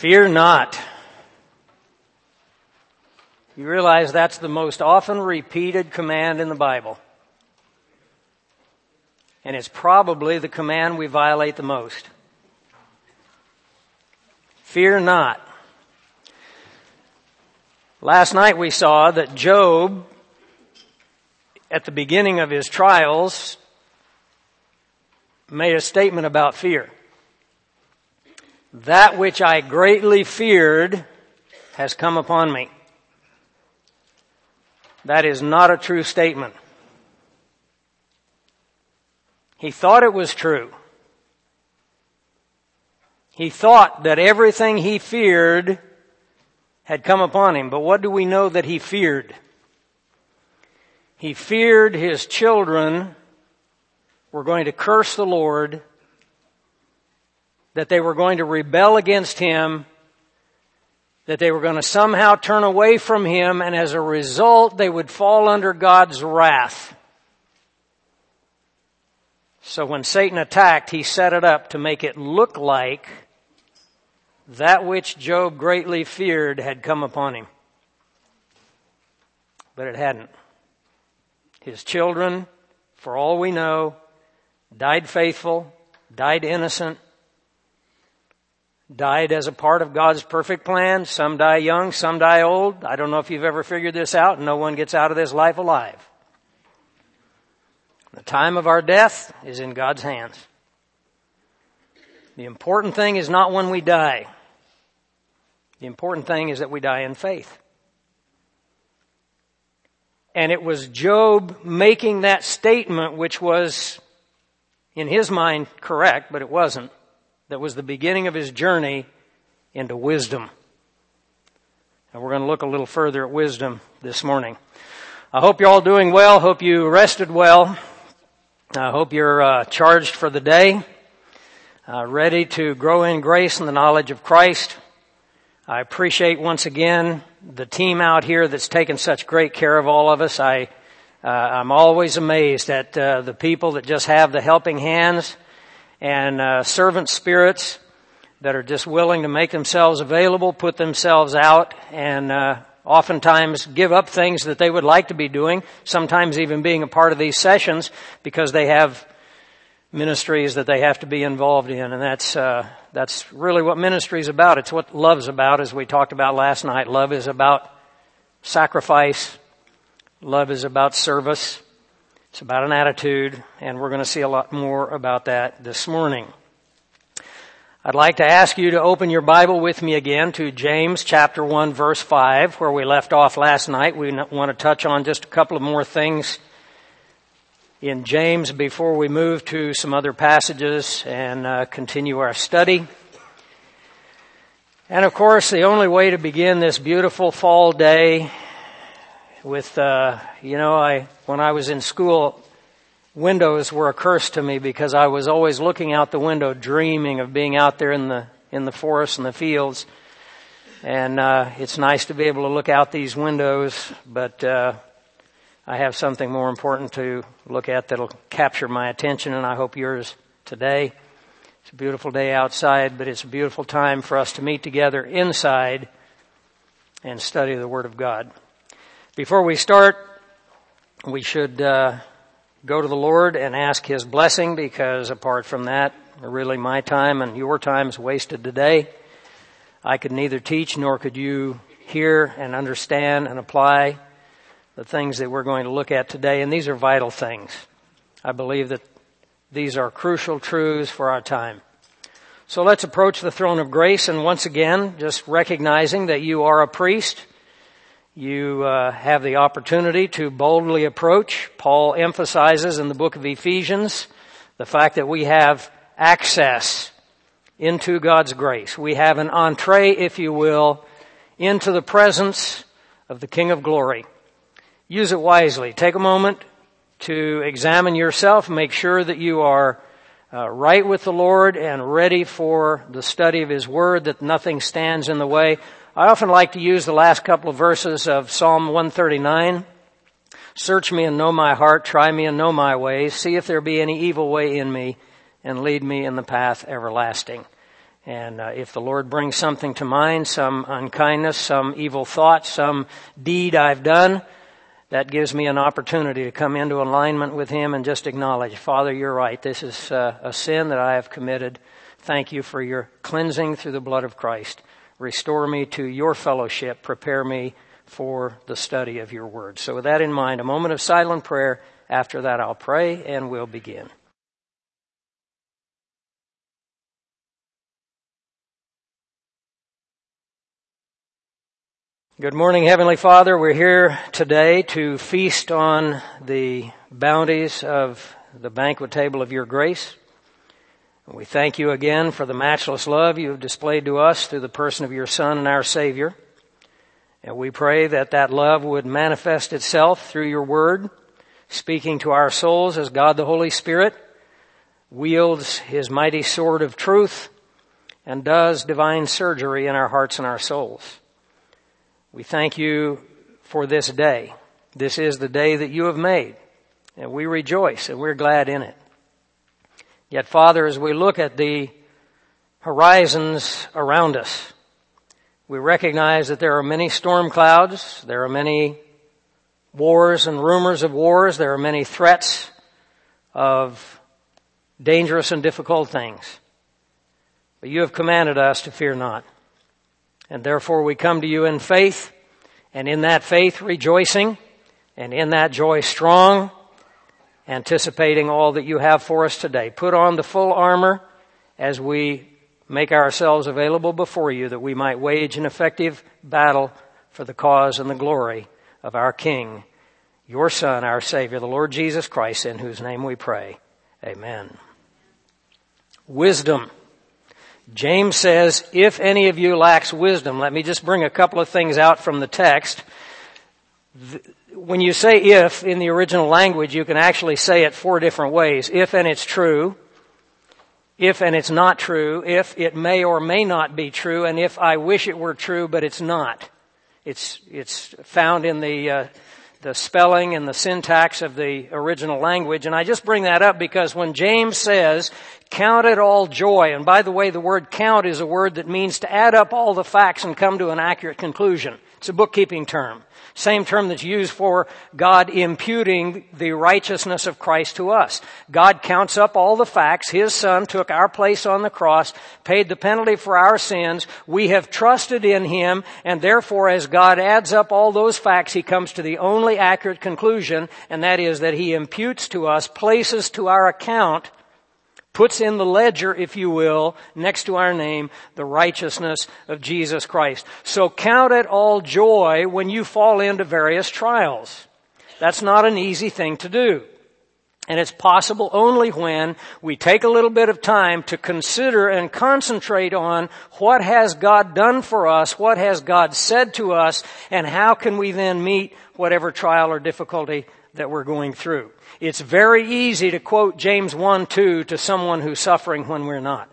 Fear not. You realize that's the most often repeated command in the Bible. And it's probably the command we violate the most. Fear not. Last night we saw that Job, at the beginning of his trials, made a statement about fear. That which I greatly feared has come upon me. That is not a true statement. He thought it was true. He thought that everything he feared had come upon him. But what do we know that he feared? He feared his children were going to curse the Lord, that they were going to rebel against Him, that they were going to somehow turn away from Him, and as a result, they would fall under God's wrath. So when Satan attacked, he set it up to make it look like that which Job greatly feared had come upon him. But it hadn't. His children, for all we know, died faithful, died innocent, died as a part of God's perfect plan. Some die young, some die old. I don't know if you've ever figured this out. No one gets out of this life alive. The time of our death is in God's hands. The important thing is not when we die. The important thing is that we die in faith. And it was Job making that statement, which was, in his mind, correct, but it wasn't. That was the beginning of his journey into wisdom. And we're going to look a little further at wisdom this morning. I hope you're all doing well. Hope you rested well. I hope you're charged for the day, ready to grow in grace and the knowledge of Christ. I appreciate once again the team out here that's taken such great care of all of us. I'm always amazed at the people that just have the helping hands and servant spirits that are just willing to make themselves available, put themselves out, and oftentimes give up things that they would like to be doing, sometimes even being a part of these sessions because they have ministries that they have to be involved in. And that's really what ministry is about. It's what love's about, as we talked about last night. Love is about sacrifice. Love is about service. It's about an attitude, and we're going to see a lot more about that this morning. I'd like to ask you to open your Bible with me again to James chapter 1 verse 5, where we left off last night. We want to touch on just a couple of more things in James before we move to some other passages and continue our study. And of course, the only way to begin this beautiful fall day with, when I was in school, windows were a curse to me because I was always looking out the window dreaming of being out there in the forest and the fields. And it's nice to be able to look out these windows, but I have something more important to look at that'll capture my attention, and I hope yours today. It's a beautiful day outside, but it's a beautiful time for us to meet together inside and study the Word of God. Before we start, we should go to the Lord and ask His blessing, because apart from that, really my time and your time is wasted today. I could neither teach nor could you hear and understand and apply the things that we're going to look at today, and these are vital things. I believe that these are crucial truths for our time. So let's approach the throne of grace, and once again, just recognizing that you are a priest. You have the opportunity to boldly approach. Paul emphasizes in the book of Ephesians the fact that we have access into God's grace. We have an entree, if you will, into the presence of the King of Glory. Use it wisely. Take a moment to examine yourself, make sure that you are right with the Lord and ready for the study of His Word, that nothing stands in the way. I often like to use the last couple of verses of Psalm 139. Search me and know my heart, try me and know my ways, see if there be any evil way in me, and lead me in the path everlasting. And if the Lord brings something to mind, some unkindness, some evil thought, some deed I've done, that gives me an opportunity to come into alignment with Him and just acknowledge, Father, you're right. This is a sin that I have committed. Thank you for your cleansing through the blood of Christ. Restore me to your fellowship. Prepare me for the study of your word. So with that in mind, a moment of silent prayer. After that, I'll pray and we'll begin. Good morning, Heavenly Father. We're here today to feast on the bounties of the banquet table of your grace. We thank you again for the matchless love you have displayed to us through the person of your Son and our Savior. And we pray that that love would manifest itself through your word, speaking to our souls as God the Holy Spirit wields His mighty sword of truth and does divine surgery in our hearts and our souls. We thank you for this day. This is the day that you have made, and we rejoice and we're glad in it. Yet, Father, as we look at the horizons around us, we recognize that there are many storm clouds, there are many wars and rumors of wars, there are many threats of dangerous and difficult things. But you have commanded us to fear not. And therefore we come to you in faith, and in that faith rejoicing, and in that joy strong, anticipating all that you have for us today. Put on the full armor as we make ourselves available before you, that we might wage an effective battle for the cause and the glory of our King, your Son, our Savior, the Lord Jesus Christ, in whose name we pray. Amen. Wisdom. James says, if any of you lacks wisdom, let me just bring a couple of things out from the text. When you say if in the original language, you can actually say it 4 different ways. If and it's true, if and it's not true, if it may or may not be true, and if I wish it were true but it's not. It's found in the spelling and the syntax of the original language. And I just bring that up because when James says, count it all joy, and by the way, the word count is a word that means to add up all the facts and come to an accurate conclusion. It's a bookkeeping term. Same term that's used for God imputing the righteousness of Christ to us. God counts up all the facts. His Son took our place on the cross, paid the penalty for our sins. We have trusted in Him, and therefore as God adds up all those facts, He comes to the only accurate conclusion, and that is that He imputes to us, places to our account, puts in the ledger, if you will, next to our name, the righteousness of Jesus Christ. So count it all joy when you fall into various trials. That's not an easy thing to do. And it's possible only when we take a little bit of time to consider and concentrate on what has God done for us, what has God said to us, and how can we then meet whatever trial or difficulty that we're going through. It's very easy to quote James 1:2 to someone who's suffering when we're not.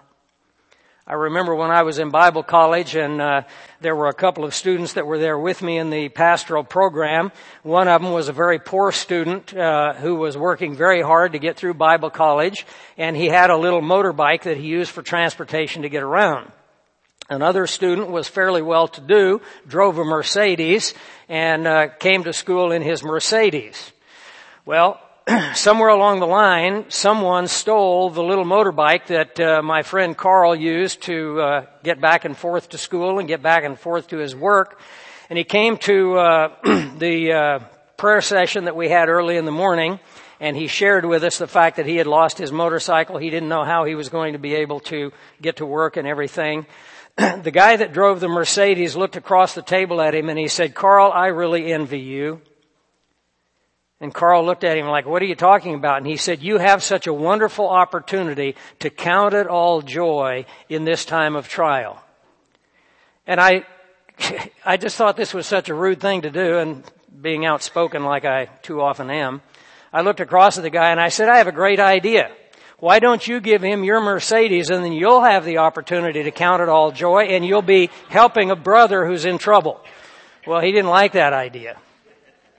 I remember when I was in Bible college and there were a couple of students that were there with me in the pastoral program. One of them was a very poor student who was working very hard to get through Bible college, and he had a little motorbike that he used for transportation to get around. Another student was fairly well-to-do, drove a Mercedes, and came to school in his Mercedes. Well, somewhere along the line, someone stole the little motorbike that my friend Carl used to get back and forth to school and get back and forth to his work. And he came to the prayer session that we had early in the morning, and he shared with us the fact that he had lost his motorcycle. He didn't know how he was going to be able to get to work and everything. The guy that drove the Mercedes looked across the table at him and he said, "Carl, I really envy you." And Carl looked at him like, "What are you talking about?" And he said, "You have such a wonderful opportunity to count it all joy in this time of trial." And I just thought this was such a rude thing to do, and being outspoken like I too often am, I looked across at the guy and I said, "I have a great idea. Why don't you give him your Mercedes and then you'll have the opportunity to count it all joy and you'll be helping a brother who's in trouble." Well, he didn't like that idea.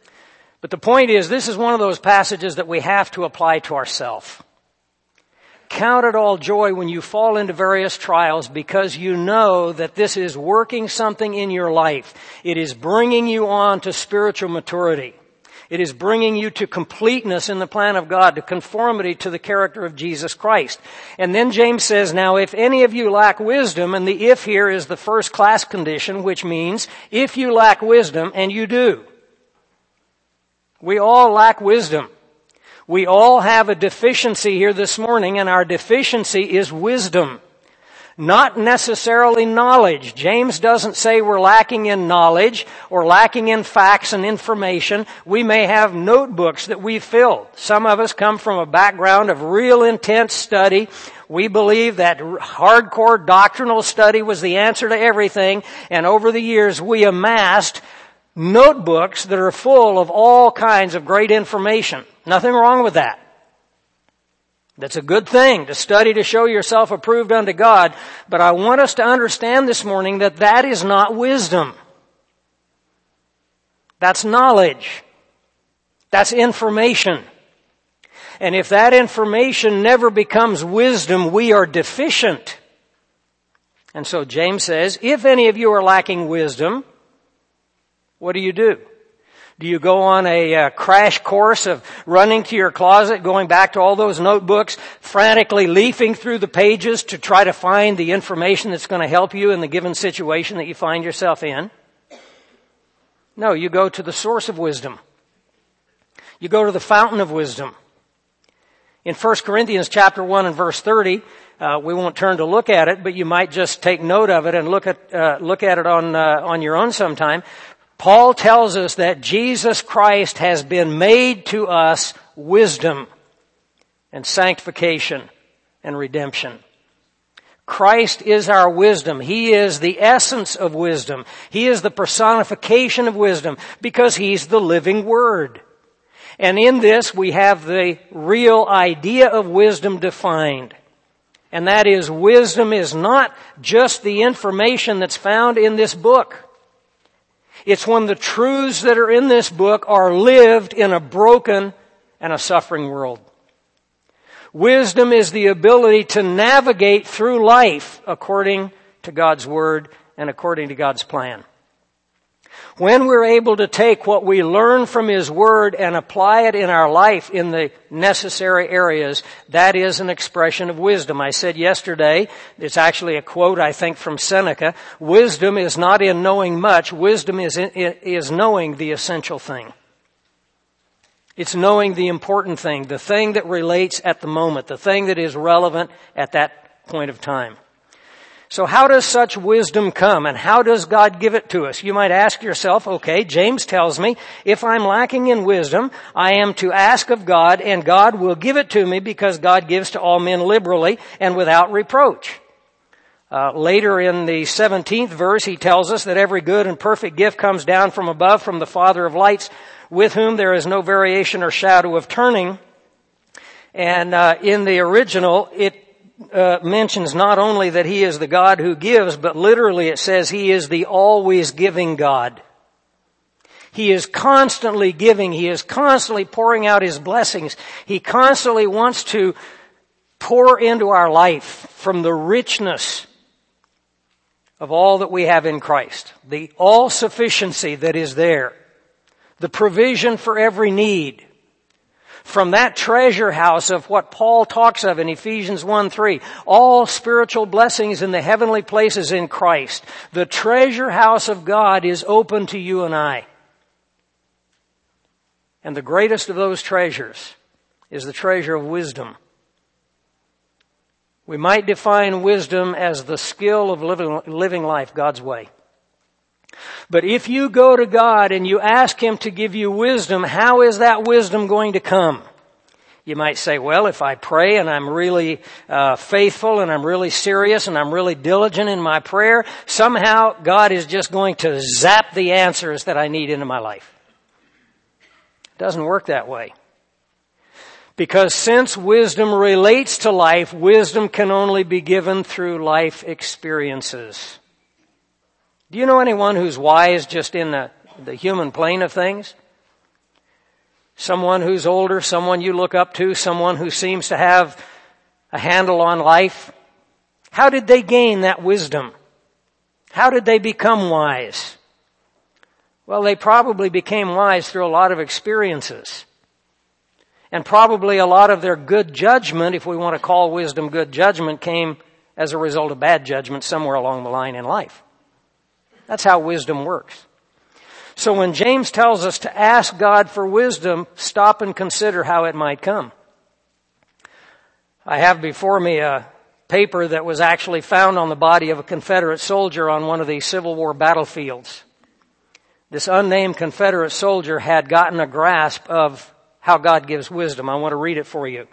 But the point is, this is one of those passages that we have to apply to ourselves. count it all joy when you fall into various trials, because you know that this is working something in your life. It is bringing you on to spiritual maturity. It is bringing you to completeness in the plan of God, to conformity to the character of Jesus Christ. And then James says, now if any of you lack wisdom, and the if here is the first class condition, which means if you lack wisdom, and you do. We all lack wisdom. We all have a deficiency here this morning, and our deficiency is wisdom. Not necessarily knowledge. James doesn't say we're lacking in knowledge or lacking in facts and information. We may have notebooks that we've filled. Some of us come from a background of real intense study. We believe that hardcore doctrinal study was the answer to everything, and over the years we amassed notebooks that are full of all kinds of great information. Nothing wrong with that. That's a good thing, to study to show yourself approved unto God. But I want us to understand this morning that that is not wisdom. That's knowledge. That's information. And if that information never becomes wisdom, we are deficient. And so James says, if any of you are lacking wisdom, what do? Do you go on a crash course of running to your closet, going back to all those notebooks, frantically leafing through the pages to try to find the information that's going to help you in the given situation that you find yourself in? No, you go to the source of wisdom. You go to the fountain of wisdom. In 1 Corinthians chapter 1 and verse 30, we won't turn to look at it, but you might just take note of it and look at it on your own sometime. Paul tells us that Jesus Christ has been made to us wisdom and sanctification and redemption. Christ is our wisdom. He is the essence of wisdom. He is the personification of wisdom because He's the living Word. And in this we have the real idea of wisdom defined. And that is, wisdom is not just the information that's found in this book. It's when the truths that are in this book are lived in a broken and a suffering world. Wisdom is the ability to navigate through life according to God's Word and according to God's plan. When we're able to take what we learn from His Word and apply it in our life in the necessary areas, that is an expression of wisdom. I said yesterday, it's actually a quote, I think, from Seneca, wisdom is not in knowing much, wisdom is knowing the essential thing. It's knowing the important thing, the thing that relates at the moment, the thing that is relevant at that point of time. So how does such wisdom come, and how does God give it to us? You might ask yourself, okay, James tells me if I'm lacking in wisdom, I am to ask of God, and God will give it to me because God gives to all men liberally and without reproach. Later in the 17th verse, he tells us that every good and perfect gift comes down from above, from the Father of lights, with whom there is no variation or shadow of turning. And in the original, it mentions not only that He is the God who gives, but literally it says He is the always giving God. He is constantly giving. He is constantly pouring out His blessings. He constantly wants to pour into our life from the richness of all that we have in Christ. The all-sufficiency that is there. The provision for every need. From that treasure house of what Paul talks of in Ephesians 1:3, all spiritual blessings in the heavenly places in Christ. The treasure house of God is open to you and I. And the greatest of those treasures is the treasure of wisdom. We might define wisdom as the skill of living life God's way. But if you go to God and you ask Him to give you wisdom, how is that wisdom going to come? You might say, well, if I pray and I'm really faithful and I'm really serious and I'm really diligent in my prayer, somehow God is just going to zap the answers that I need into my life. It doesn't work that way. Because since wisdom relates to life, wisdom can only be given through life experiences. Do you know anyone who's wise just in the human plane of things? Someone who's older, someone you look up to, someone who seems to have a handle on life. How did they gain that wisdom? How did they become wise? Well, they probably became wise through a lot of experiences. And probably a lot of their good judgment, if we want to call wisdom good judgment, came as a result of bad judgment somewhere along the line in life. That's how wisdom works. So when James tells us to ask God for wisdom, stop and consider how it might come. I have before me a paper that was actually found on the body of a Confederate soldier on one of these Civil War battlefields. This unnamed Confederate soldier had gotten a grasp of how God gives wisdom. I want to read it for you.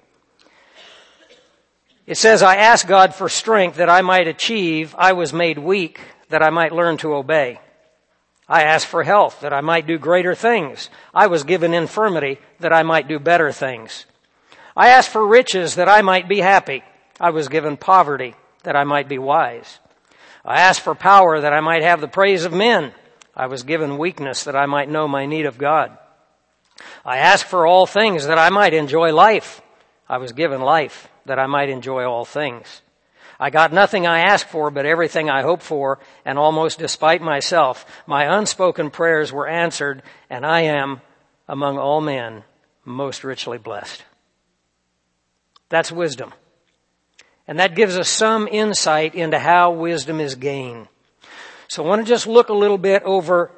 It says, I asked God for strength that I might achieve. I was made weak that I might learn to obey. I asked for health that I might do greater things. I was given infirmity that I might do better things. I asked for riches that I might be happy. I was given poverty that I might be wise. I asked for power that I might have the praise of men. I was given weakness that I might know my need of God. I asked for all things that I might enjoy life. I was given life that I might enjoy all things. I got nothing I asked for, but everything I hoped for, and almost despite myself, my unspoken prayers were answered, and I am, among all men, most richly blessed. That's wisdom. And that gives us some insight into how wisdom is gained. So I want to just look a little bit over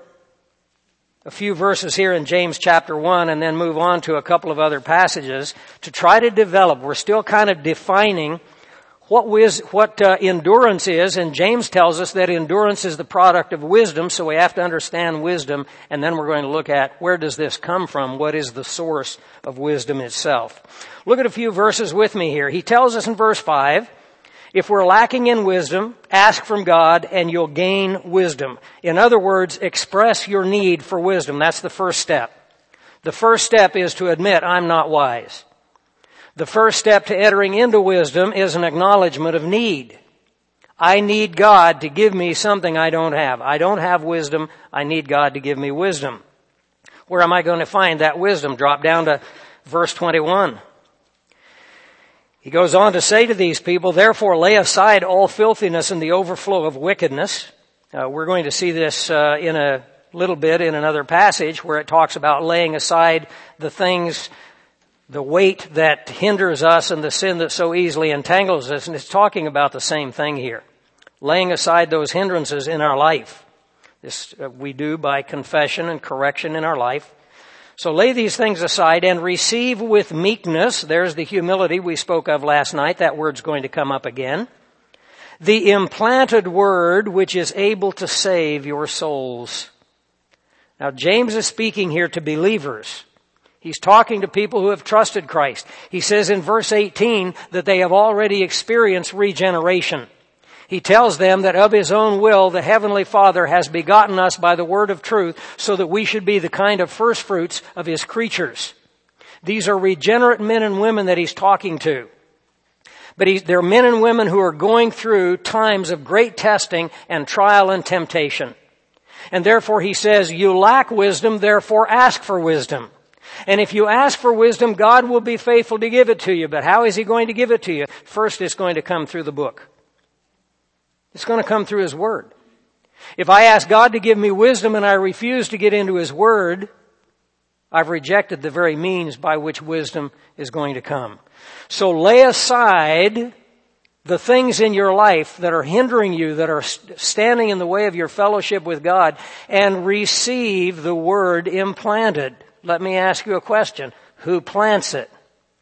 a few verses here in James chapter 1 and then move on to a couple of other passages to try to develop. We're still kind of defining what endurance is, and James tells us that endurance is the product of wisdom, so we have to understand wisdom, and then we're going to look at where does this come from? What is the source of wisdom itself? Look at a few verses with me here. He tells us in verse 5, if we're lacking in wisdom, ask from God and you'll gain wisdom. In other words, express your need for wisdom. That's the first step. The first step is to admit, I'm not wise. The first step to entering into wisdom is an acknowledgement of need. I need God to give me something I don't have. I don't have wisdom. I need God to give me wisdom. Where am I going to find that wisdom? Drop down to verse 21. He goes on to say to these people, therefore lay aside all filthiness and the overflow of wickedness. We're going to see this in a little bit in another passage where it talks about laying aside the things, the weight that hinders us and the sin that so easily entangles us. And it's talking about the same thing here. Laying aside those hindrances in our life. This we do by confession and correction in our life. So lay these things aside and receive with meekness. There's the humility we spoke of last night. That word's going to come up again. The implanted word which is able to save your souls. Now James is speaking here to believers. He's talking to people who have trusted Christ. He says in verse 18 that they have already experienced regeneration. He tells them that of His own will, the Heavenly Father has begotten us by the word of truth so that we should be the kind of first fruits of His creatures. These are regenerate men and women that He's talking to. But they're men and women who are going through times of great testing and trial and temptation. And therefore He says, you lack wisdom, therefore ask for wisdom. And if you ask for wisdom, God will be faithful to give it to you. But how is He going to give it to you? First, it's going to come through the book. It's going to come through His Word. If I ask God to give me wisdom and I refuse to get into His Word, I've rejected the very means by which wisdom is going to come. So lay aside the things in your life that are hindering you, that are standing in the way of your fellowship with God, and receive the Word implanted. Let me ask you a question. Who plants it?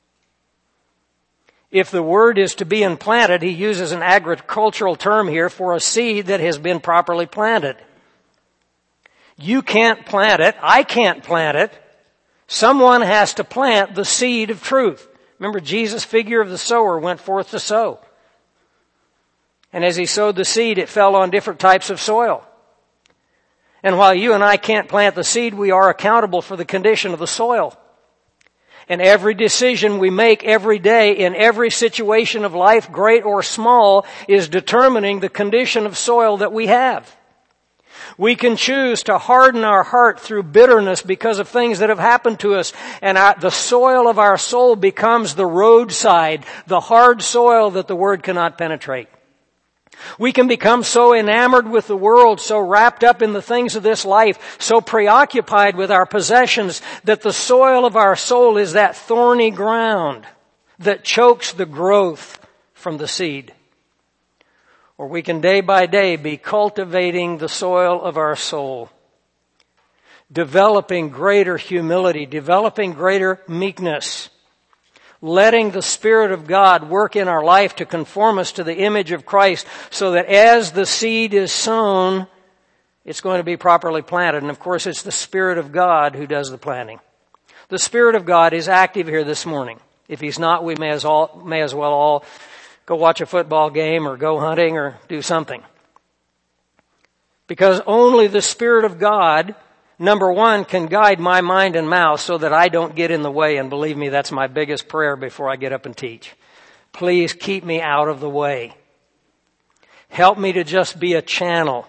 If the word is to be implanted, he uses an agricultural term here for a seed that has been properly planted. You can't plant it. I can't plant it. Someone has to plant the seed of truth. Remember, Jesus' figure of the sower went forth to sow. And as he sowed the seed, it fell on different types of soil. And while you and I can't plant the seed, we are accountable for the condition of the soil. And every decision we make every day in every situation of life, great or small, is determining the condition of soil that we have. We can choose to harden our heart through bitterness because of things that have happened to us, and the soil of our soul becomes the roadside, the hard soil that the Word cannot penetrate. We can become so enamored with the world, so wrapped up in the things of this life, so preoccupied with our possessions, that the soil of our soul is that thorny ground that chokes the growth from the seed. Or we can day by day be cultivating the soil of our soul, developing greater humility, developing greater meekness, letting the Spirit of God work in our life to conform us to the image of Christ, so that as the seed is sown, it's going to be properly planted. And of course, it's the Spirit of God who does the planting. The Spirit of God is active here this morning. If He's not, we may as well all go watch a football game or go hunting or do something. Because only the Spirit of God, number one, can guide my mind and mouth so that I don't get in the way. And believe me, that's my biggest prayer before I get up and teach. Please keep me out of the way. Help me to just be a channel.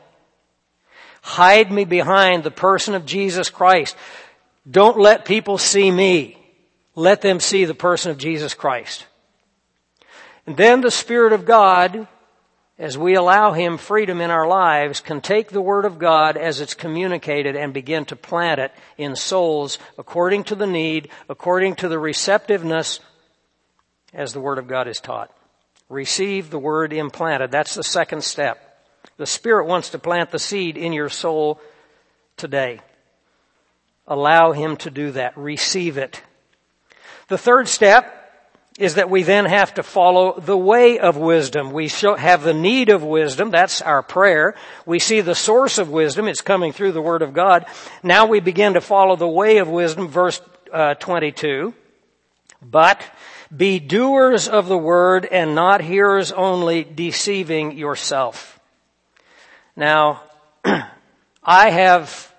Hide me behind the person of Jesus Christ. Don't let people see me. Let them see the person of Jesus Christ. And then the Spirit of God, as we allow Him freedom in our lives, can take the Word of God as it's communicated and begin to plant it in souls according to the need, according to the receptiveness as the Word of God is taught. Receive the Word implanted. That's the second step. The Spirit wants to plant the seed in your soul today. Allow Him to do that. Receive it. The third step is that we then have to follow the way of wisdom. We have the need of wisdom. That's our prayer. We see the source of wisdom. It's coming through the Word of God. Now we begin to follow the way of wisdom. Verse 22. But be doers of the Word and not hearers only, deceiving yourself. Now, I have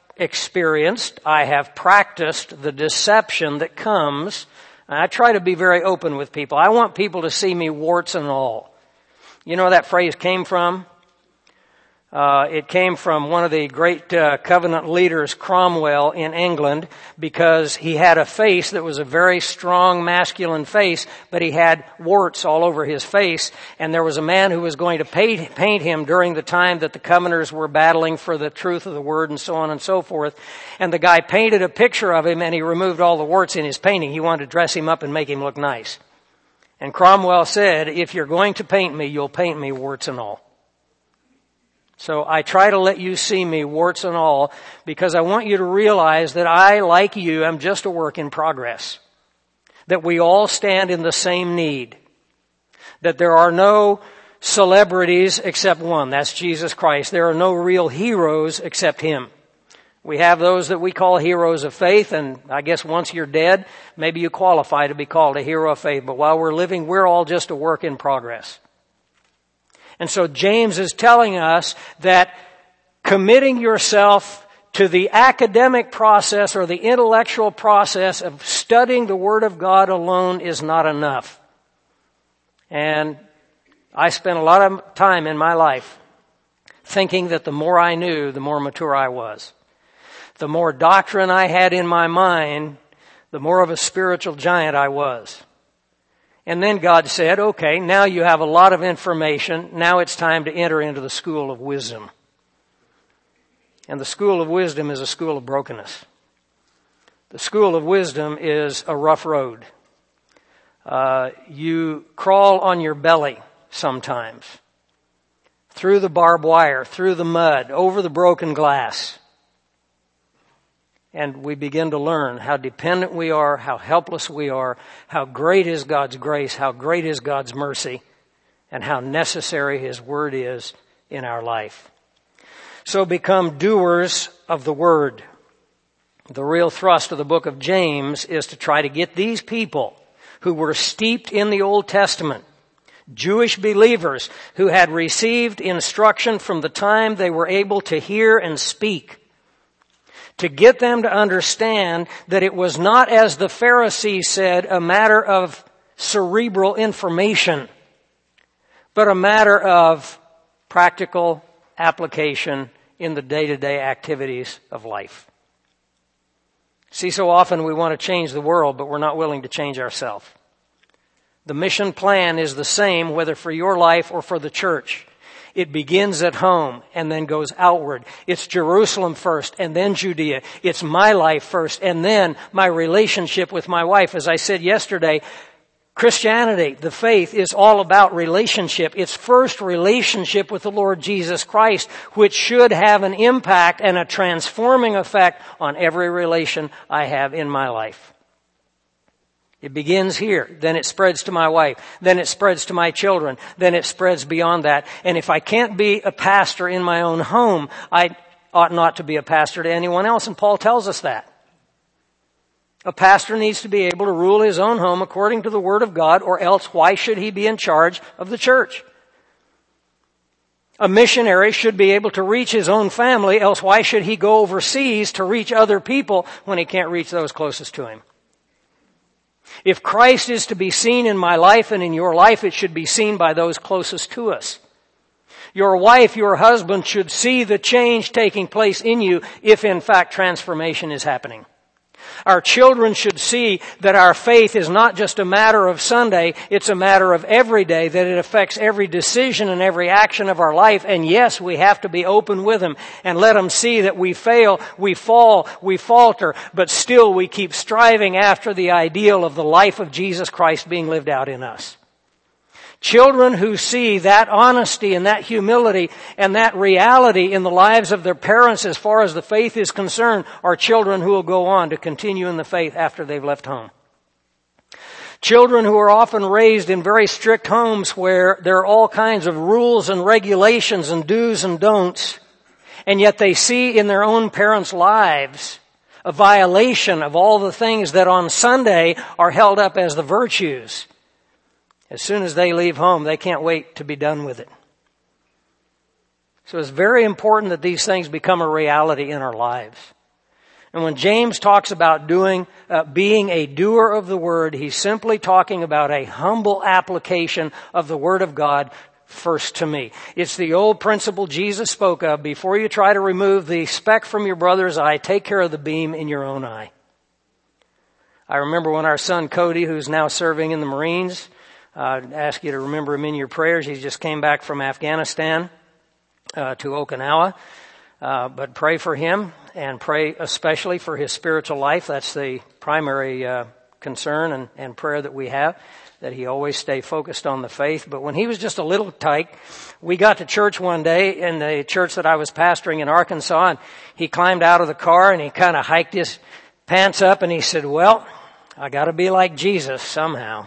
practiced the deception that comes. I try to be very open with people. I want people to see me warts and all. You know where that phrase came from? It came from one of the great covenant leaders, Cromwell, in England, because he had a face that was a very strong masculine face, but he had warts all over his face. And there was a man who was going to paint him during the time that the Covenanters were battling for the truth of the Word and so on and so forth. And the guy painted a picture of him, and he removed all the warts in his painting. He wanted to dress him up and make him look nice. And Cromwell said, if you're going to paint me, you'll paint me warts and all. So I try to let you see me, warts and all, because I want you to realize that I, like you, am just a work in progress. That we all stand in the same need. That there are no celebrities except one. That's Jesus Christ. There are no real heroes except Him. We have those that we call heroes of faith, and I guess once you're dead, maybe you qualify to be called a hero of faith. But while we're living, we're all just a work in progress. And so James is telling us that committing yourself to the academic process or the intellectual process of studying the Word of God alone is not enough. And I spent a lot of time in my life thinking that the more I knew, the more mature I was. The more doctrine I had in my mind, the more of a spiritual giant I was. And then God said, okay, now you have a lot of information. Now it's time to enter into the school of wisdom. And the school of wisdom is a school of brokenness. The school of wisdom is a rough road. You crawl on your belly sometimes. Through the barbed wire, through the mud, over the broken glass. And we begin to learn how dependent we are, how helpless we are, how great is God's grace, how great is God's mercy, and how necessary His Word is in our life. So become doers of the Word. The real thrust of the book of James is to try to get these people who were steeped in the Old Testament, Jewish believers who had received instruction from the time they were able to hear and speak, to get them to understand that it was not, as the Pharisees said, a matter of cerebral information, but a matter of practical application in the day-to-day activities of life. See, so often we want to change the world, but we're not willing to change ourselves. The mission plan is the same whether for your life or for the church. It begins at home and then goes outward. It's Jerusalem first and then Judea. It's my life first and then my relationship with my wife. As I said yesterday, Christianity, the faith, is all about relationship. It's first relationship with the Lord Jesus Christ, which should have an impact and a transforming effect on every relation I have in my life. It begins here, then it spreads to my wife, then it spreads to my children, then it spreads beyond that. And if I can't be a pastor in my own home, I ought not to be a pastor to anyone else, and Paul tells us that. A pastor needs to be able to rule his own home according to the Word of God, or else why should he be in charge of the church? A missionary should be able to reach his own family, else why should he go overseas to reach other people when he can't reach those closest to him? If Christ is to be seen in my life and in your life, it should be seen by those closest to us. Your wife, your husband should see the change taking place in you if in fact transformation is happening. Our children should see that our faith is not just a matter of Sunday, it's a matter of every day, that it affects every decision and every action of our life. And yes, we have to be open with them and let them see that we fail, we fall, we falter, but still we keep striving after the ideal of the life of Jesus Christ being lived out in us. Children who see that honesty and that humility and that reality in the lives of their parents as far as the faith is concerned are children who will go on to continue in the faith after they've left home. Children who are often raised in very strict homes where there are all kinds of rules and regulations and do's and don'ts, and yet they see in their own parents' lives a violation of all the things that on Sunday are held up as the virtues. As soon as they leave home, they can't wait to be done with it. So it's very important that these things become a reality in our lives. And when James talks about being a doer of the word, he's simply talking about a humble application of the word of God first to me. It's the old principle Jesus spoke of: before you try to remove the speck from your brother's eye, take care of the beam in your own eye. I remember when our son Cody, who's now serving in the Marines, I'd ask you to remember him in your prayers. He just came back from Afghanistan to Okinawa. But pray for him and pray especially for his spiritual life. That's the primary concern and prayer that we have, that he always stay focused on the faith. But when he was just a little tyke, we got to church one day in the church that I was pastoring in Arkansas, and he climbed out of the car and he kind of hiked his pants up and he said, "Well, I got to be like Jesus somehow."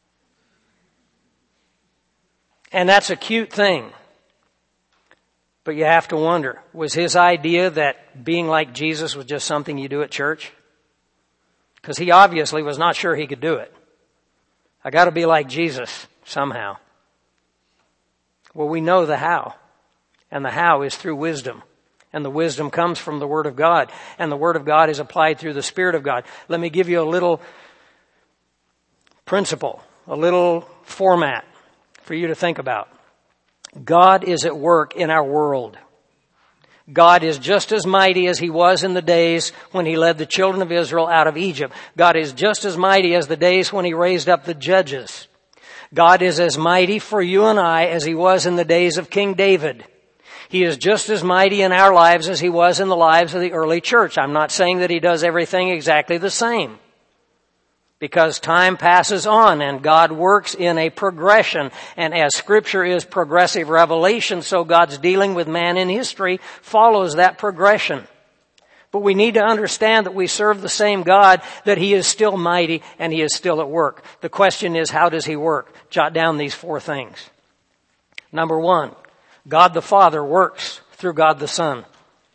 And that's a cute thing. But you have to wonder, was his idea that being like Jesus was just something you do at church? Because he obviously was not sure he could do it. I got to be like Jesus somehow. Well, we know the how. And the how is through wisdom. And the wisdom comes from the Word of God. And the Word of God is applied through the Spirit of God. Let me give you a little principle, a little format for you to think about. God is at work in our world. God is just as mighty as He was in the days when He led the children of Israel out of Egypt. God is just as mighty as the days when He raised up the judges. God is as mighty for you and I as He was in the days of King David. He is just as mighty in our lives as He was in the lives of the early church. I'm not saying that He does everything exactly the same, because time passes on and God works in a progression. And as Scripture is progressive revelation, so God's dealing with man in history follows that progression. But we need to understand that we serve the same God, that He is still mighty and He is still at work. The question is, how does He work? Jot down these 4 things. Number 1, God the Father works through God the Son.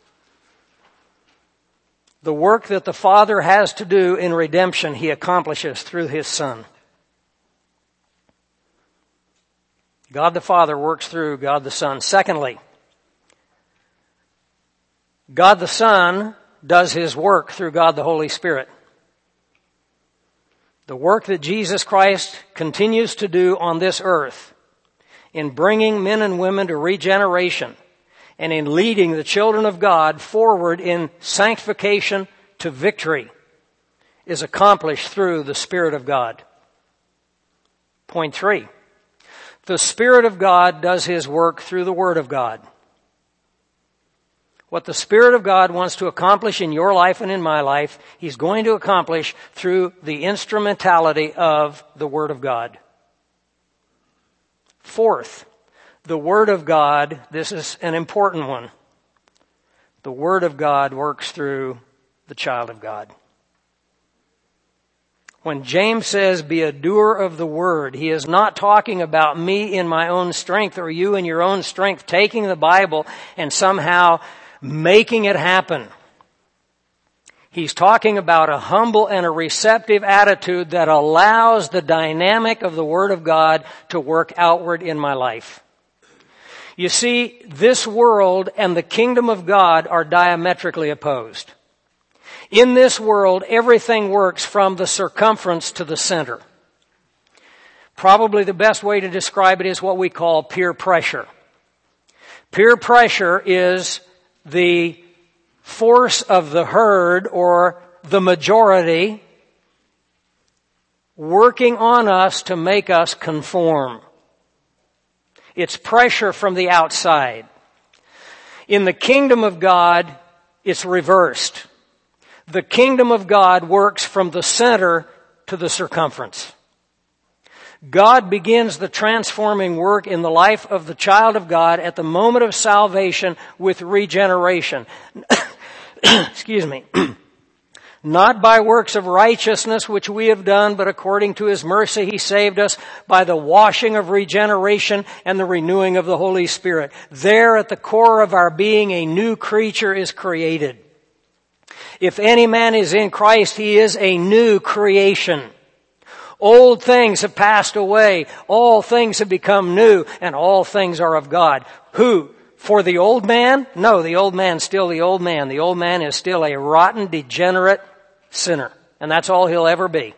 The work that the Father has to do in redemption, He accomplishes through His Son. God the Father works through God the Son. Secondly, God the Son does His work through God the Holy Spirit. The work that Jesus Christ continues to do on this earth in bringing men and women to regeneration, and in leading the children of God forward in sanctification to victory is accomplished through the Spirit of God. Point 3. The Spirit of God does His work through the Word of God. What the Spirit of God wants to accomplish in your life and in my life, He's going to accomplish through the instrumentality of the Word of God. Fourth, the Word of God, this is an important one. The Word of God works through the child of God. When James says, be a doer of the Word, he is not talking about me in my own strength or you in your own strength taking the Bible and somehow making it happen. He's talking about a humble and a receptive attitude that allows the dynamic of the Word of God to work outward in my life. You see, this world and the kingdom of God are diametrically opposed. In this world, everything works from the circumference to the center. Probably the best way to describe it is what we call peer pressure. Peer pressure is the force of the herd or the majority working on us to make us conform. It's pressure from the outside. In the kingdom of God, it's reversed. The kingdom of God works from the center to the circumference. God begins the transforming work in the life of the child of God at the moment of salvation with regeneration. Excuse me. Not by works of righteousness which we have done, but according to His mercy He saved us by the washing of regeneration and the renewing of the Holy Spirit. There at the core of our being, a new creature is created. If any man is in Christ, he is a new creation. Old things have passed away. All things have become new, and all things are of God. Who? For the old man? No, the old man's still the old man. The old man is still a rotten, degenerate sinner. And that's all he'll ever be.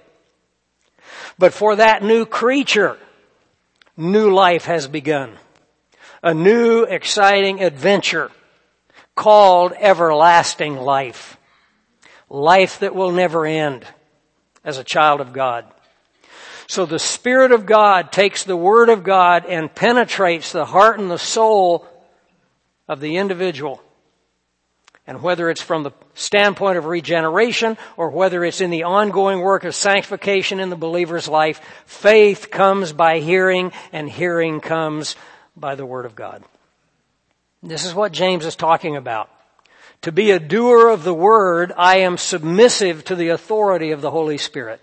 But for that new creature, new life has begun. A new, exciting adventure called everlasting life. Life that will never end as a child of God. So the Spirit of God takes the Word of God and penetrates the heart and the soul of the individual. And whether it's from the standpoint of regeneration or whether it's in the ongoing work of sanctification in the believer's life, faith comes by hearing and hearing comes by the Word of God. This is what James is talking about. To be a doer of the Word, I am submissive to the authority of the Holy Spirit.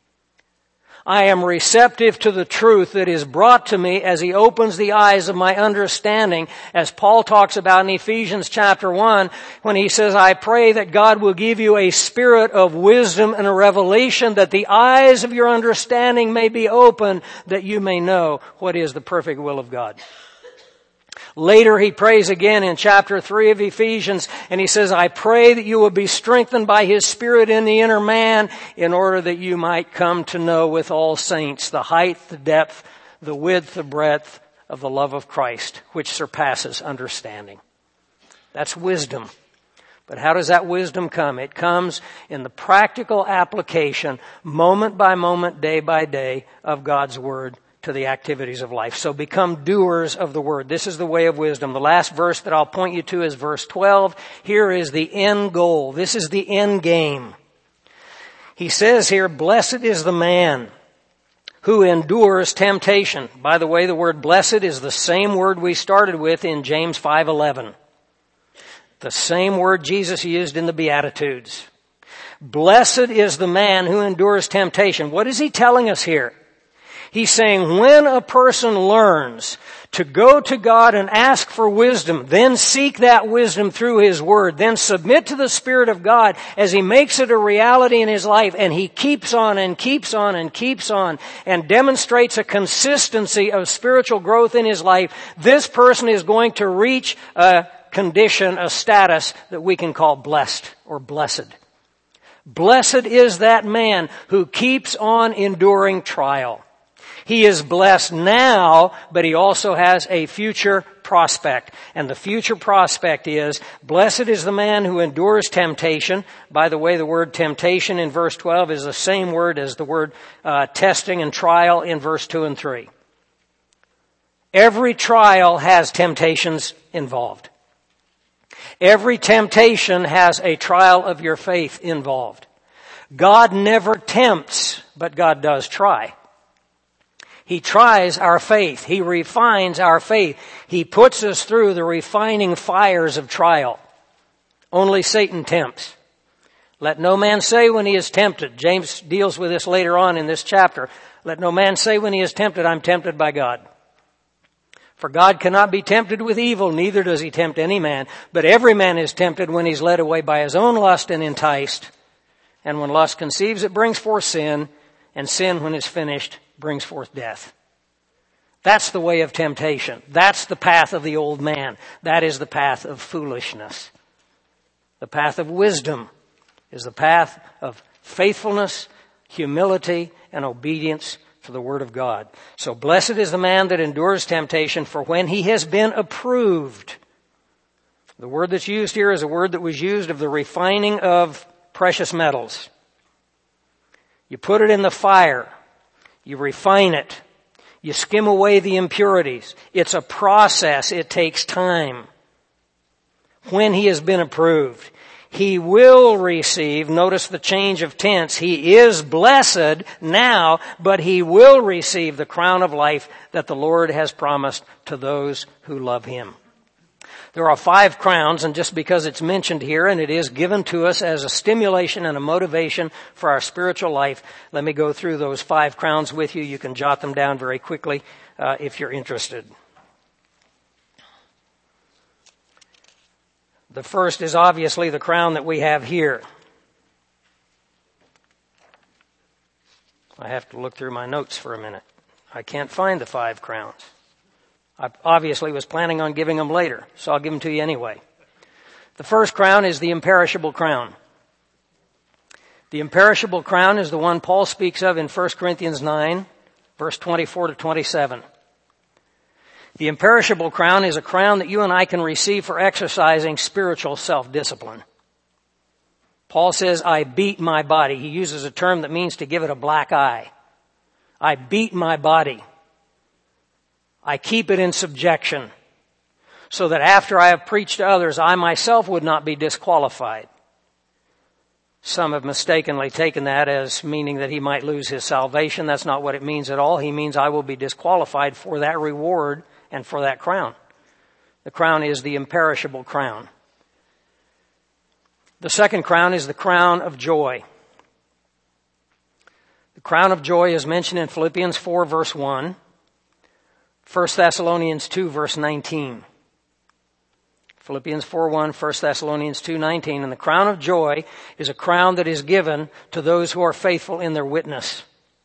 I am receptive to the truth that is brought to me as He opens the eyes of my understanding, as Paul talks about in Ephesians chapter 1, when he says, I pray that God will give you a spirit of wisdom and a revelation, that the eyes of your understanding may be open, that you may know what is the perfect will of God. Later he prays again in chapter 3 of Ephesians, and he says, I pray that you will be strengthened by His Spirit in the inner man, in order that you might come to know with all saints the height, the depth, the width, the breadth of the love of Christ, which surpasses understanding. That's wisdom. But how does that wisdom come? It comes in the practical application, moment by moment, day by day, of God's Word to the activities of life. So become doers of the Word. This is the way of wisdom. The last verse that I'll point you to is verse 12. Here is the end goal. This is the end game. He says here, blessed is the man who endures temptation. By the way, the word blessed is the same word we started with in James 5:11. The same word Jesus used in the Beatitudes. Blessed is the man who endures temptation. What is he telling us here? He's saying when a person learns to go to God and ask for wisdom, then seek that wisdom through His Word, then submit to the Spirit of God as He makes it a reality in his life, and he keeps on and keeps on and keeps on and demonstrates a consistency of spiritual growth in his life, this person is going to reach a condition, a status that we can call blessed or blessed. Blessed is that man who keeps on enduring trial. He is blessed now, but he also has a future prospect. And the future prospect is, blessed is the man who endures temptation. By the way, the word temptation in verse 12 is the same word as the word testing and trial in verse 2 and 3. Every trial has temptations involved. Every temptation has a trial of your faith involved. God never tempts, but God does try. He tries our faith. He refines our faith. He puts us through the refining fires of trial. Only Satan tempts. Let no man say when he is tempted. James deals with this later on in this chapter. Let no man say when he is tempted, I'm tempted by God. For God cannot be tempted with evil, neither does he tempt any man. But every man is tempted when he's led away by his own lust and enticed. And when lust conceives, it brings forth sin. And sin, when it's finished, brings forth death. That's the way of temptation. That's the path of the old man. That is the path of foolishness. The path of wisdom is the path of faithfulness, humility, and obedience to the Word of God. So blessed is the man that endures temptation, for when he has been approved. The word that's used here is a word that was used of the refining of precious metals. You put it in the fire. You refine it. You skim away the impurities. It's a process. It takes time. When he has been approved, he will receive, notice the change of tense, he is blessed now, but he will receive the crown of life that the Lord has promised to those who love him. There are 5 crowns, and just because it's mentioned here and it is given to us as a stimulation and a motivation for our spiritual life, let me go through those 5 crowns with you. You can jot them down very quickly if you're interested. The first is obviously the crown that we have here. I have to look through my notes for a minute. I can't find the 5 crowns. I obviously was planning on giving them later, so I'll give them to you anyway. The first crown is the imperishable crown. The imperishable crown is the one Paul speaks of in 1 Corinthians 9, verse 24 to 27. The imperishable crown is a crown that you and I can receive for exercising spiritual self-discipline. Paul says, I beat my body. He uses a term that means to give it a black eye. I beat my body. I keep it in subjection so that after I have preached to others, I myself would not be disqualified. Some have mistakenly taken that as meaning that he might lose his salvation. That's not what it means at all. He means I will be disqualified for that reward and for that crown. The crown is the imperishable crown. The second crown is the crown of joy. The crown of joy is mentioned in Philippians 4, verse 1. 1 Thessalonians 2, verse 19. Philippians 4:1, 1 Thessalonians 2:19. And the crown of joy is a crown that is given to those who are faithful in their witness.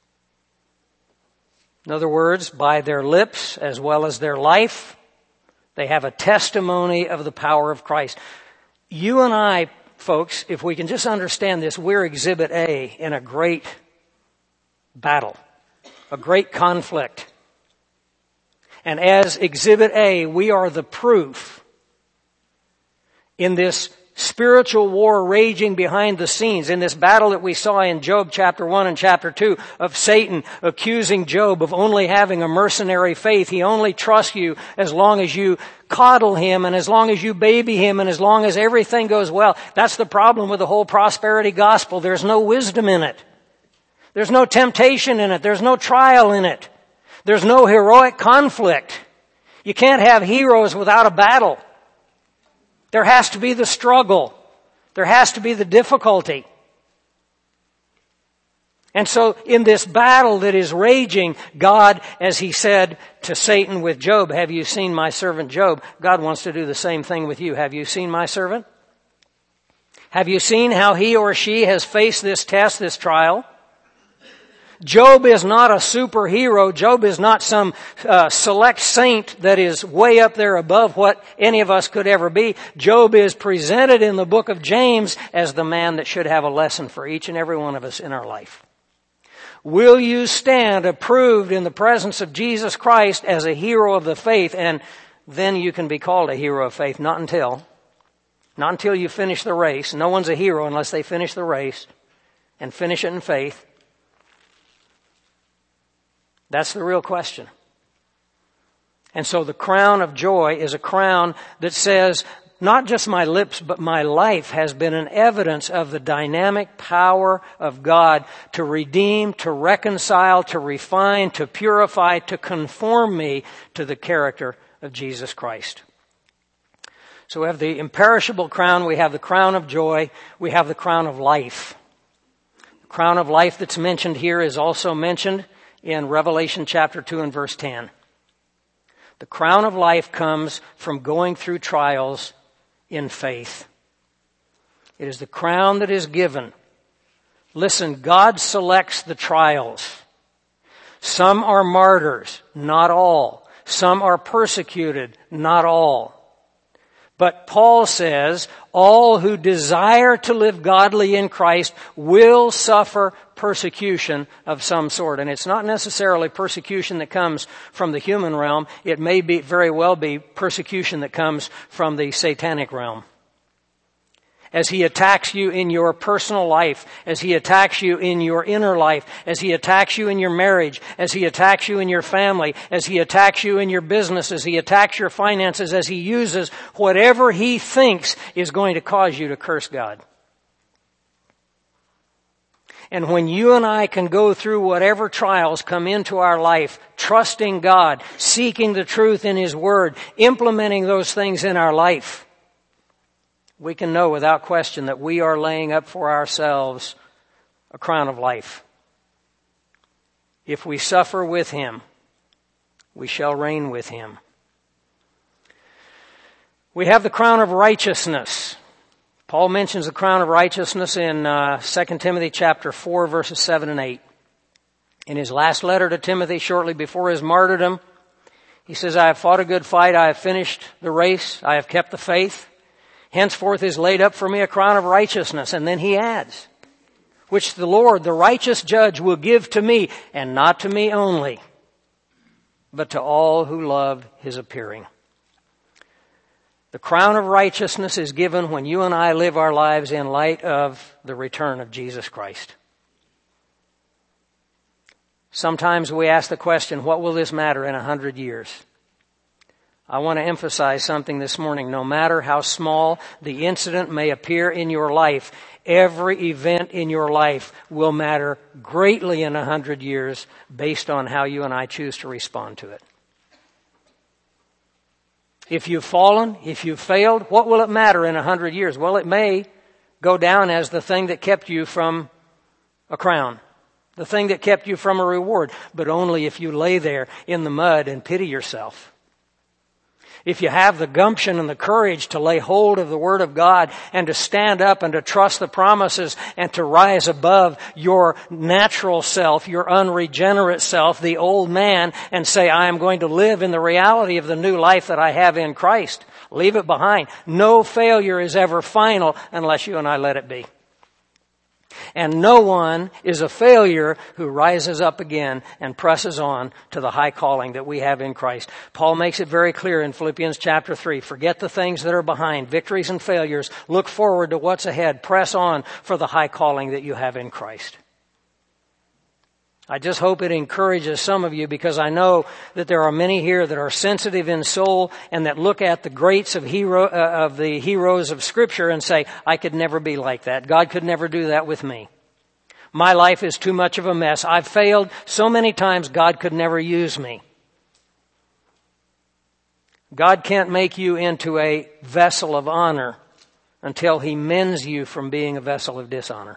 In other words, by their lips as well as their life, they have a testimony of the power of Christ. You and I, folks, if we can just understand this, we're Exhibit A in a great battle, a great conflict. And as Exhibit A, we are the proof in this spiritual war raging behind the scenes, in this battle that we saw in Job chapter 1 and chapter 2 of Satan accusing Job of only having a mercenary faith. He only trusts you as long as you coddle him and as long as you baby him and as long as everything goes well. That's the problem with the whole prosperity gospel. There's no wisdom in it. There's no temptation in it. There's no trial in it. There's no heroic conflict. You can't have heroes without a battle. There has to be the struggle. There has to be the difficulty. And so in this battle that is raging, God, as he said to Satan with Job, have you seen my servant Job? God wants to do the same thing with you. Have you seen my servant? Have you seen how he or she has faced this test, this trial? Job is not a superhero. Job is not some select saint that is way up there above what any of us could ever be. Job is presented in the book of James as the man that should have a lesson for each and every one of us in our life. Will you stand approved in the presence of Jesus Christ as a hero of the faith? And then you can be called a hero of faith. Not until you finish the race. No one's a hero unless they finish the race and finish it in faith. That's the real question. And so the crown of joy is a crown that says, not just my lips, but my life has been an evidence of the dynamic power of God to redeem, to reconcile, to refine, to purify, to conform me to the character of Jesus Christ. So we have the imperishable crown, we have the crown of joy, we have the crown of life. The crown of life that's mentioned here is also mentioned in Revelation chapter 2 and verse 10. The crown of life comes from going through trials in faith. It is the crown that is given. Listen, God selects the trials. Some are martyrs, not all. Some are persecuted, not all. But Paul says, all who desire to live godly in Christ will suffer persecution of some sort. And it's not necessarily persecution that comes from the human realm. It may very well be persecution that comes from the satanic realm. As he attacks you in your personal life, as he attacks you in your inner life, as he attacks you in your marriage, as he attacks you in your family, as he attacks you in your business, as he attacks your finances, as he uses whatever he thinks is going to cause you to curse God. And when you and I can go through whatever trials come into our life, trusting God, seeking the truth in His Word, implementing those things in our life, we can know without question that we are laying up for ourselves a crown of life. If we suffer with Him, we shall reign with Him. We have the crown of righteousness. Paul mentions the crown of righteousness in 2 Timothy chapter 4, verses 7 and 8. In his last letter to Timothy, shortly before his martyrdom, he says, I have fought a good fight, I have finished the race, I have kept the faith. Henceforth is laid up for me a crown of righteousness. And then he adds, which the Lord, the righteous judge, will give to me, and not to me only, but to all who love His appearing. The crown of righteousness is given when you and I live our lives in light of the return of Jesus Christ. Sometimes we ask the question, what will this matter in 100 years? I want to emphasize something this morning. No matter how small the incident may appear in your life, every event in your life will matter greatly in 100 years based on how you and I choose to respond to it. If you've fallen, if you've failed, what will it matter in 100 years? Well, it may go down as the thing that kept you from a crown, the thing that kept you from a reward, but only if you lay there in the mud and pity yourself. If you have the gumption and the courage to lay hold of the Word of God and to stand up and to trust the promises and to rise above your natural self, your unregenerate self, the old man, and say, I am going to live in the reality of the new life that I have in Christ. Leave it behind. No failure is ever final unless you and I let it be. And no one is a failure who rises up again and presses on to the high calling that we have in Christ. Paul makes it very clear in Philippians chapter 3. Forget the things that are behind, victories and failures. Look forward to what's ahead. Press on for the high calling that you have in Christ. I just hope it encourages some of you, because I know that there are many here that are sensitive in soul and that look at the greats of the heroes of Scripture and say, I could never be like that. God could never do that with me. My life is too much of a mess. I've failed so many times, God could never use me. God can't make you into a vessel of honor until He mends you from being a vessel of dishonor.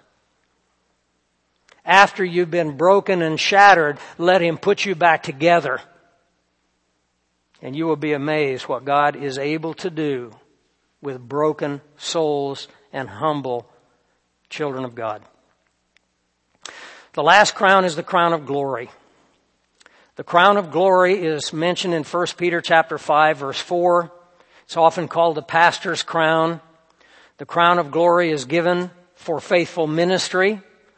After you've been broken and shattered, let Him put you back together. And you will be amazed what God is able to do with broken souls and humble children of God. The last crown is the crown of glory. The crown of glory is mentioned in 1 Peter chapter 5, verse 4. It's often called the pastor's crown. The crown of glory is given for faithful ministry.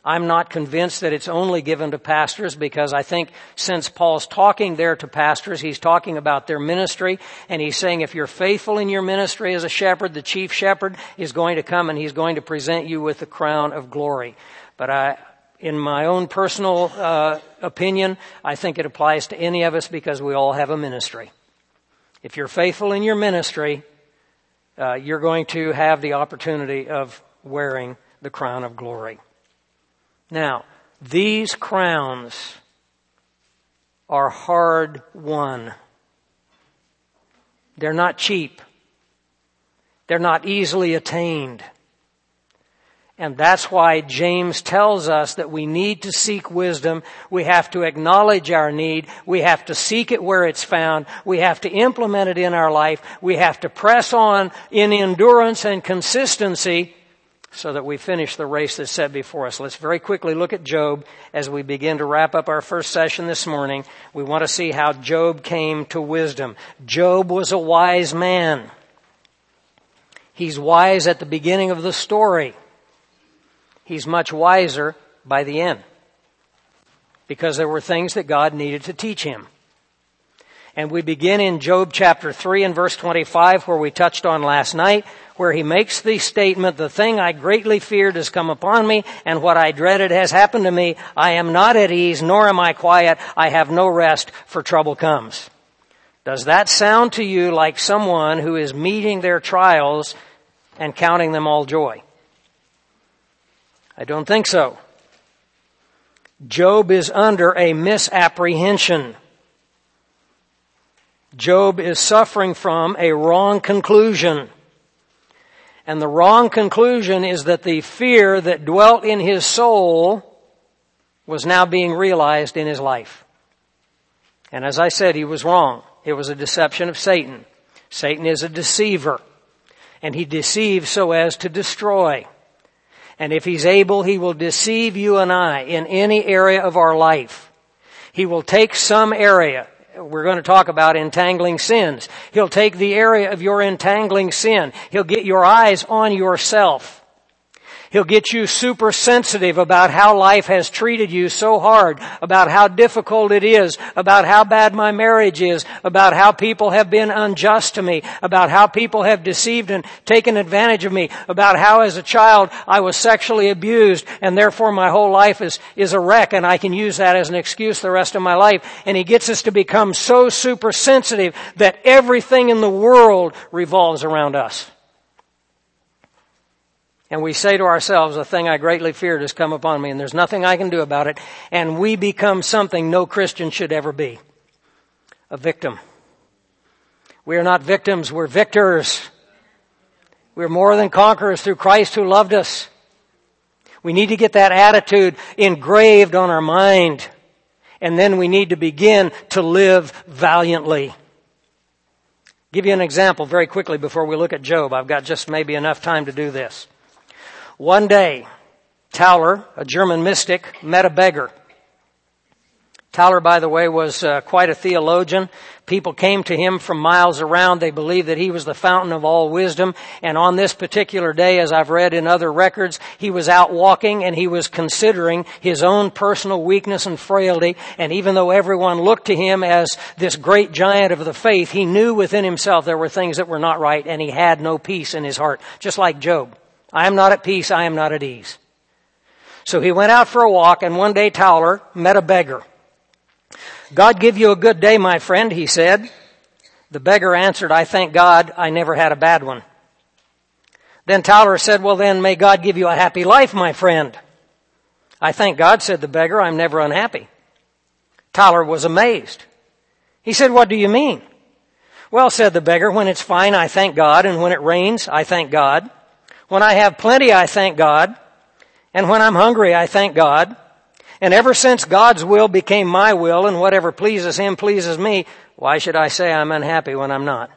I'm not convinced that it's only given to pastors, because I think since Paul's talking there to pastors, he's talking about their ministry, and he's saying if you're faithful in your ministry as a shepherd, the chief shepherd is going to come and he's going to present you with the crown of glory. But in my own personal opinion, I think it applies to any of us because we all have a ministry. If you're faithful in your ministry, you're going to have the opportunity of wearing the crown of glory. Now, these crowns are hard won. They're not cheap. They're not easily attained. And that's why James tells us that we need to seek wisdom. We have to acknowledge our need. We have to seek it where it's found. We have to implement it in our life. We have to press on in endurance and consistency so that we finish the race that's set before us. Let's very quickly look at Job as we begin to wrap up our first session this morning. We want to see how Job came to wisdom. Job was a wise man. He's wise at the beginning of the story. He's much wiser by the end, because there were things that God needed to teach him. And we begin in Job chapter 3 and verse 25, where we touched on last night, where he makes the statement, "The thing I greatly feared has come upon me, and what I dreaded has happened to me. I am not at ease, nor am I quiet. I have no rest, for trouble comes." Does that sound to you like someone who is meeting their trials and counting them all joy? I don't think so. Job is under a misapprehension. Job is suffering from a wrong conclusion. And the wrong conclusion is that the fear that dwelt in his soul was now being realized in his life. And as I said, he was wrong. It was a deception of Satan. Satan is a deceiver, and he deceives so as to destroy. And if he's able, he will deceive you and I in any area of our life. He will take some area. We're going to talk about entangling sins. He'll take the area of your entangling sin. He'll get your eyes on yourself. He'll get you super sensitive about how life has treated you so hard, about how difficult it is, about how bad my marriage is, about how people have been unjust to me, about how people have deceived and taken advantage of me, about how as a child I was sexually abused and therefore my whole life is a wreck and I can use that as an excuse the rest of my life. And he gets us to become so super sensitive that everything in the world revolves around us. And we say to ourselves, "A thing I greatly feared has come upon me, and there's nothing I can do about it." And we become something no Christian should ever be. A victim. We are not victims, we're victors. We're more than conquerors through Christ who loved us. We need to get that attitude engraved on our mind. And then we need to begin to live valiantly. Give you an example very quickly before we look at Job. I've got just maybe enough time to do this. One day, Tauler, a German mystic, met a beggar. Tauler, by the way, was quite a theologian. People came to him from miles around. They believed that he was the fountain of all wisdom. And on this particular day, as I've read in other records, he was out walking and he was considering his own personal weakness and frailty. And even though everyone looked to him as this great giant of the faith, he knew within himself there were things that were not right, and he had no peace in his heart, just like Job. I am not at peace, I am not at ease. So he went out for a walk, and one day Tauler met a beggar. "God give you a good day, my friend," he said. The beggar answered, "I thank God I never had a bad one." Then Tauler said, "Well then, may God give you a happy life, my friend." "I thank God," said the beggar, "I'm never unhappy." Tauler was amazed. He said, "What do you mean?" "Well," said the beggar, "when it's fine, I thank God, and when it rains, I thank God. When I have plenty, I thank God. And when I'm hungry, I thank God. And ever since God's will became my will, and whatever pleases Him pleases me, why should I say I'm unhappy when I'm not?"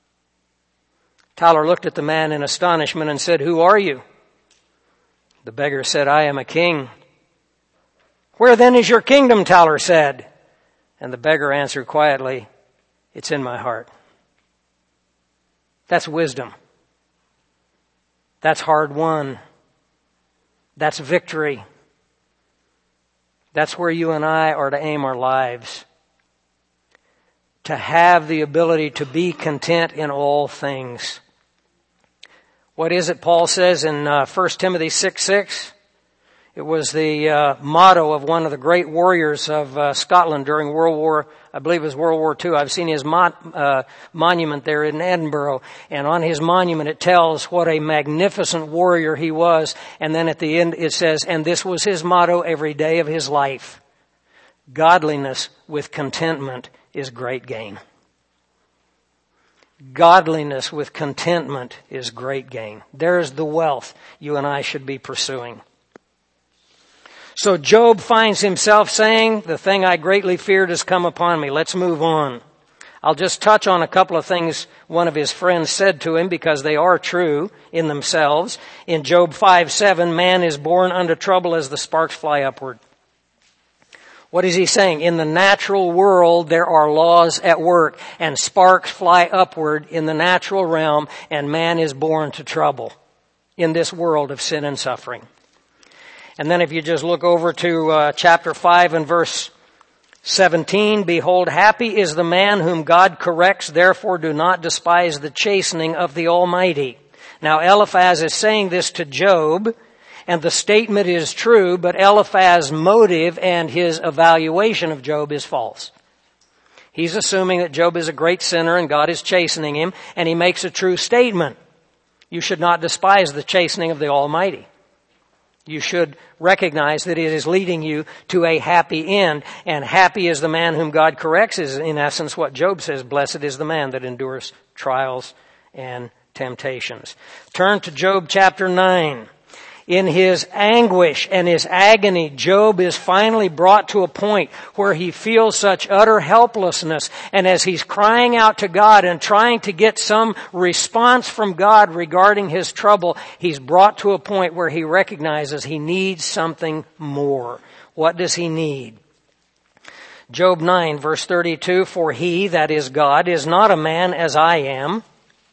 Tauler looked at the man in astonishment and said, "Who are you?" The beggar said, "I am a king." "Where then is your kingdom?" Tauler said. And the beggar answered quietly, "It's in my heart." That's wisdom. That's hard won. That's victory. That's where you and I are to aim our lives. To have the ability to be content in all things. What is it Paul says in 1 Timothy 6:6? It was the motto of one of the great warriors of Scotland during World War, I believe it was World War II. I've seen his monument there in Edinburgh. And on his monument it tells what a magnificent warrior he was. And then at the end it says, and this was his motto every day of his life. Godliness with contentment is great gain. Godliness with contentment is great gain. There's the wealth you and I should be pursuing. So Job finds himself saying, the thing I greatly feared has come upon me. Let's move on. I'll just touch on a couple of things one of his friends said to him because they are true in themselves. In Job 5:7, man is born unto trouble as the sparks fly upward. What is he saying? In the natural world, there are laws at work, and sparks fly upward in the natural realm, and man is born to trouble in this world of sin and suffering. And then if you just look over to chapter 5 and verse 17, behold, happy is the man whom God corrects, therefore do not despise the chastening of the Almighty. Now Eliphaz is saying this to Job, and the statement is true, but Eliphaz's motive and his evaluation of Job is false. He's assuming that Job is a great sinner and God is chastening him, and he makes a true statement. You should not despise the chastening of the Almighty. You should recognize that it is leading you to a happy end, and happy is the man whom God corrects is in essence what Job says, blessed is the man that endures trials and temptations. Turn to Job chapter 9. In his anguish and his agony, Job is finally brought to a point where he feels such utter helplessness. And as he's crying out to God and trying to get some response from God regarding his trouble, he's brought to a point where he recognizes he needs something more. What does he need? Job 9, verse 32, for he, that is God, is not a man as I am,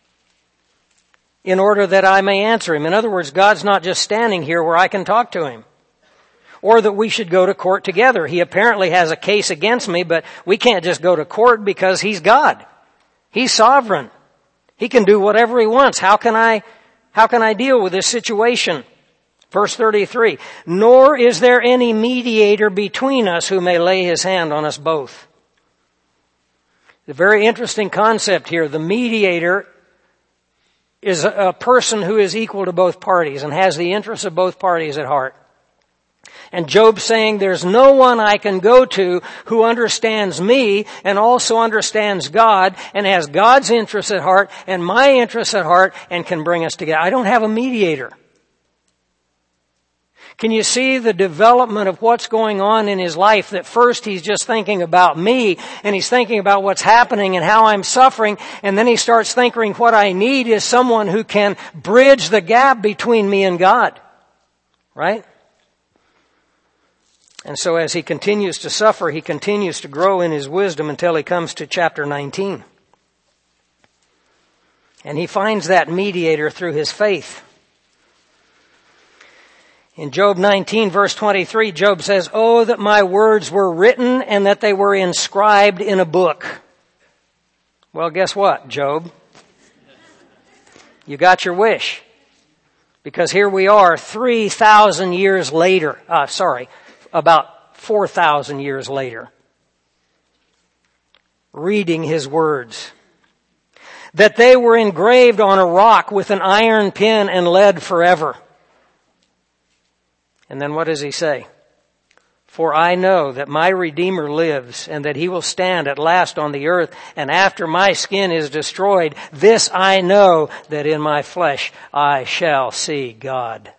in order that I may answer him. In other words, God's not just standing here where I can talk to him. Or that we should go to court together. He apparently has a case against me, but we can't just go to court because he's God. He's sovereign. He can do whatever he wants. How can I deal with this situation? Verse 33, nor is there any mediator between us who may lay his hand on us both. The very interesting concept here. The mediator is a person who is equal to both parties and has the interests of both parties at heart. And Job's saying there's no one I can go to who understands me and also understands God and has God's interests at heart and my interests at heart and can bring us together. I don't have a mediator. Can you see the development of what's going on in his life? That first he's just thinking about me and he's thinking about what's happening and how I'm suffering. And then he starts thinking what I need is someone who can bridge the gap between me and God. Right? And so as he continues to suffer, he continues to grow in his wisdom until he comes to chapter 19. And he finds that mediator through his faith. In Job 19 verse 23, Job says, oh, that my words were written and that they were inscribed in a book. Well, guess what, Job? You got your wish. Because here we are 3,000 years later. About 4,000 years later. Reading his words. That they were engraved on a rock with an iron pen and lead forever. And then what does he say? For I know that my Redeemer lives and that he will stand at last on the earth. And after my skin is destroyed, this I know, that in my flesh I shall see God.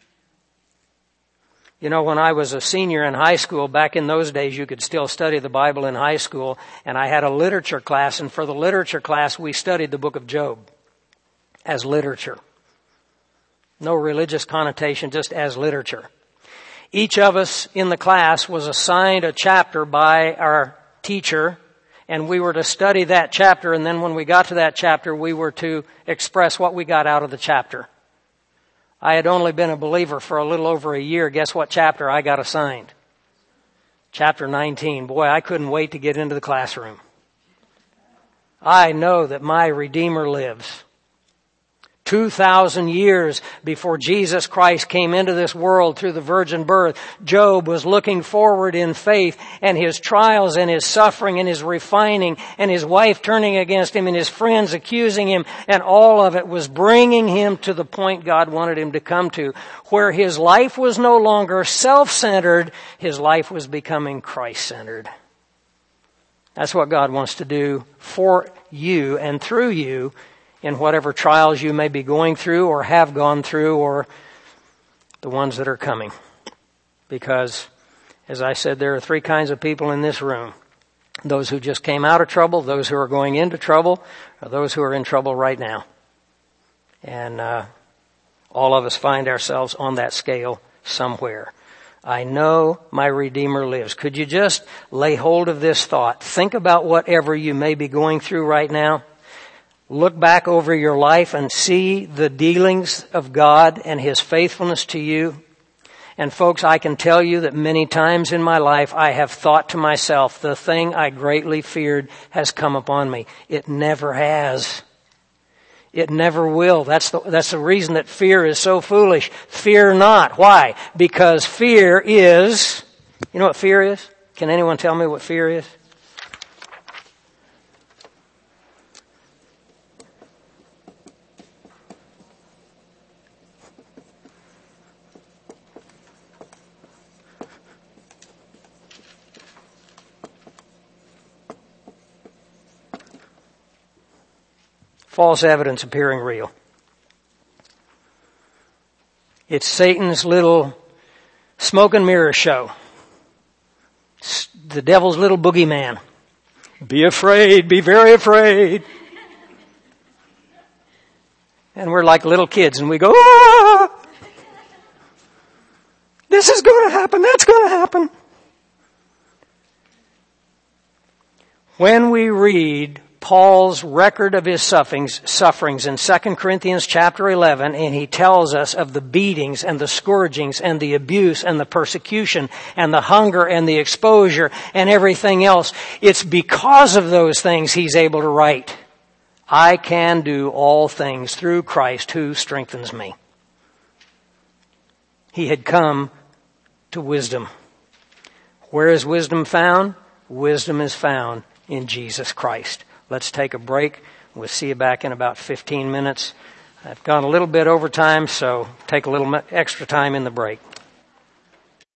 You know, when I was a senior in high school, back in those days, you could still study the Bible in high school. And I had a literature class. And for the literature class, we studied the book of Job as literature. No religious connotation, just as literature. Each of us in the class was assigned a chapter by our teacher, and we were to study that chapter, and then when we got to that chapter, we were to express what we got out of the chapter. I had only been a believer for a little over a year. Guess what chapter I got assigned? chapter 19. Boy, I couldn't wait to get into the classroom. I know that my Redeemer lives. 2,000 years before Jesus Christ came into this world through the virgin birth, Job was looking forward in faith, and his trials and his suffering and his refining and his wife turning against him and his friends accusing him, and all of it was bringing him to the point God wanted him to come to, where his life was no longer self-centered, his life was becoming Christ-centered. That's what God wants to do for you and through you in whatever trials you may be going through or have gone through, or the ones that are coming. Because, as I said, there are three kinds of people in this room. Those who just came out of trouble, those who are going into trouble, or those who are in trouble right now. And all of us find ourselves on that scale somewhere. I know my Redeemer lives. Could you just lay hold of this thought? Think about whatever you may be going through right now. Look back over your life and see the dealings of God and His faithfulness to you. And folks, I can tell you that many times in my life I have thought to myself, the thing I greatly feared has come upon me. It never has. It never will. That's the reason that fear is so foolish. Fear not. Why? Because fear is, you know what fear is? Can anyone tell me what fear is? False evidence appearing real. It's Satan's little smoke and mirror show. It's the devil's little boogeyman. Be afraid, be very afraid. And we're like little kids and we go, ah! This is going to happen, that's going to happen. When we read Paul's record of his sufferings in 2 Corinthians chapter 11, and he tells us of the beatings and the scourgings and the abuse and the persecution and the hunger and the exposure and everything else. It's because of those things he's able to write, I can do all things through Christ who strengthens me. He had come to wisdom. Where is wisdom found? Wisdom is found in Jesus Christ. Let's take a break. We'll see you back in about 15 minutes. I've gone a little bit over time, so take a little extra time in the break.